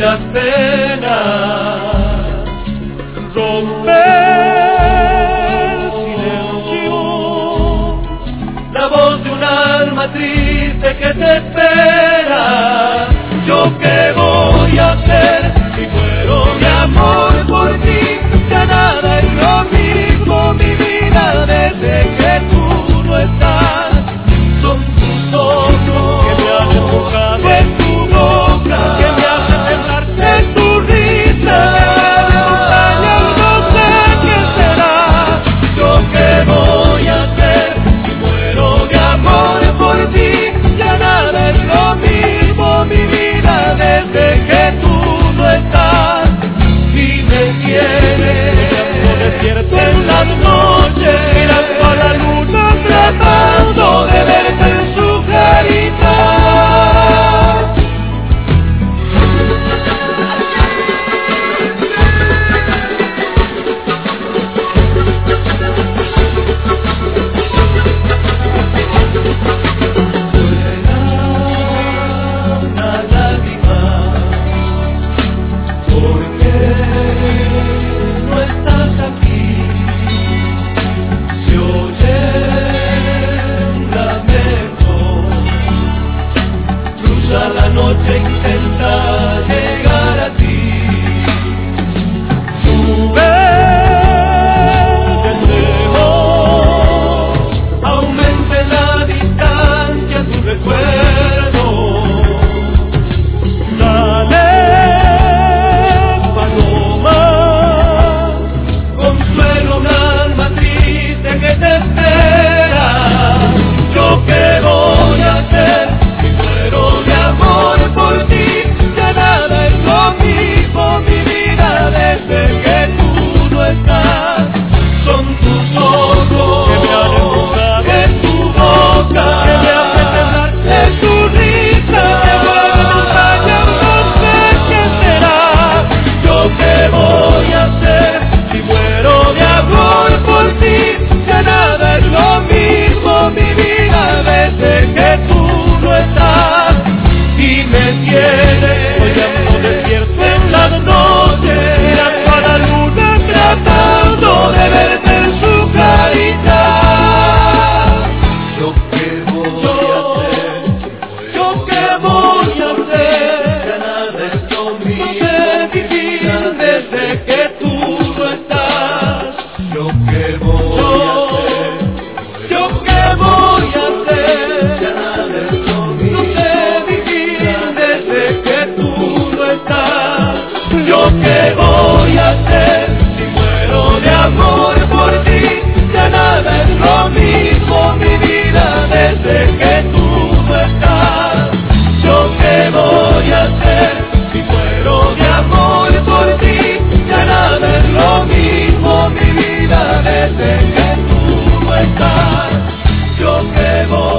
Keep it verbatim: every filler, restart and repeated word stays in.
las penas, romper el silencio, la voz de un alma triste que te espera. ¿Yo qué voy a hacer si muero de amor por ti? Ya nada es lo mismo, mi vida, desde que tú no estás. Son tus ojos que me han empujado en tu boca, que me hacen temblar, en tu risa, no sé qué será. ¿yo qué voy a hacer si muero de amor por ti? Ya nada es lo mismo, mi vida, desde que tú no estás. Y me tienes en las noches mirando a la luna, tratando de verte en su carita. Una lágrima, porque no estás aquí. Se oye un lamento, cruza la noche, intenta llegar a ti. Sube de lejos, aumente la distancia, tu recuerdo. Dale, paloma, Consuelo un alma triste que te espera. ¿Yo qué voy a hacer si muero de amor por ti? Ya nada es lo mismo, mi vida, desde que tú no estás. Son tus ojos que me han empujado, en tu boca, que me hacen temblar, en tu risa, que mueven montañas, no sé qué será. ¿yo qué voy a hacer si muero de amor por ti? Ya nada es lo mismo, mi vida, desde que tú no estás. Y me tienes Soñando despierto en las noches mirando a la luna, tratando de verte en su carita. ¿Yo qué voy a hacer? ¿Yo qué voy a hacer? Ya nada es lo mismo, no sé vivir desde que tú no estás. ¿Yo qué voy a hacer? ¿Yo qué voy a hacer? Ya nada es lo mismo, no sé vivir desde que tú no estás. ¿Yo qué voy a hacer si muero de amor por ti? Ya nada es lo mismo, mi vida, desde que tú no estás. ¿Yo qué voy a hacer si muero de amor por ti? Ya nada es lo mismo, mi vida, desde que tú no estás. ¿Yo qué voy